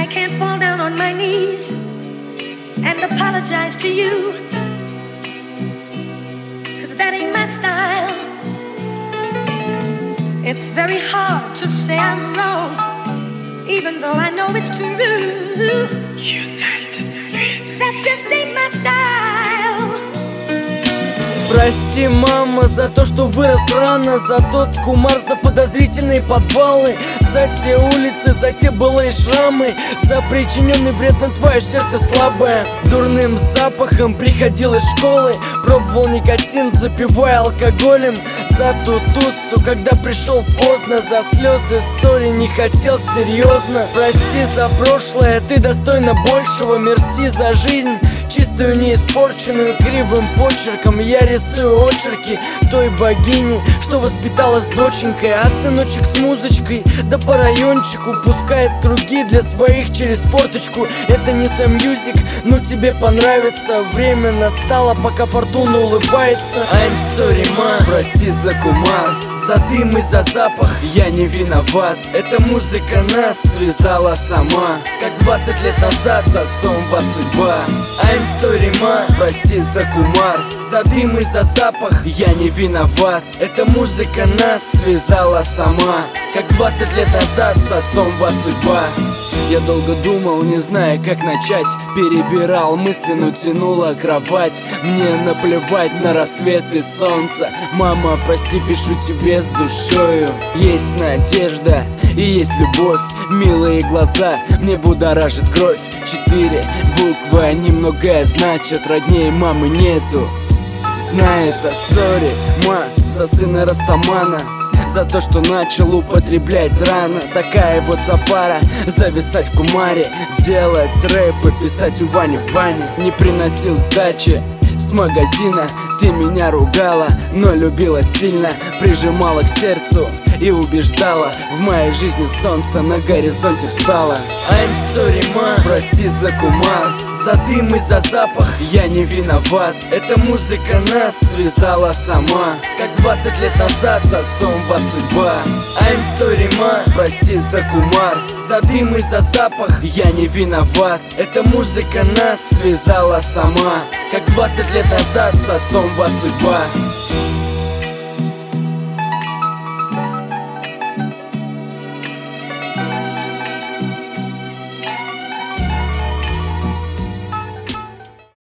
I can't fall down on my knees and apologize to you, 'cause that ain't my style. It's very hard to say I'm wrong, even though I know it's true. That just ain't my style. Прости, мама, за то, что вырос рано, за тот кумар, за подозрительные подвалы, за те улицы, за те былые шрамы, за причиненный вред на твое сердце слабое. С дурным запахом приходил из школы, пробовал никотин, запивая алкоголем. За ту туссу, когда пришел поздно, за слезы, ссори не хотел серьезно. Прости за прошлое, ты достойна большего. Мерси за жизнь, чистую, не испорченную кривым почерком. Я рисую очерки той богини, что воспитала с доченькой. А сыночек с музычкой, да по райончику пускает круги для своих через форточку. Это не за мьюзик, но тебе понравится. Время настало, пока фортуна улыбается. I'm sorry, ма, прости за кумар, за дым и за запах. Я не виноват, эта музыка нас связала сама, как 20 лет назад с отцом вас судьба. I'm sorry, ма, прости за кумар, за дым и за запах. Я не виноват, эта музыка нас связала сама, как 20 лет назад с отцом вас судьба. Я долго думал, не зная, как начать. Перебирал мысли, но тянула кровать. Мне наплевать на рассвет и солнце. Мама, прости, пишу тебе с душою. Есть надежда и есть любовь. Милые глаза, мне будоражит кровь. 4 буквы, они многое значат. Роднее мамы нету. Знай это, сори, ма, за сына Растамана, за то, что начал употреблять рано. Такая вот запара, зависать в кумаре, делать рэп и писать у Вани в бане. Не приносил сдачи с магазина, ты меня ругала, но любила сильно, прижимала к сердцу и убеждала. В моей жизни солнце на горизонте встало. I'm sorry, ма, прости за кумар, за дым и за запах. Я не виноват, эта музыка нас связала сама, как 20 лет назад с отцом вас судьба. I'm sorry, ма, прости за кумар, за дым и за запах. Я не виноват, эта музыка нас связала сама, как 20 лет назад с отцом вас судьба.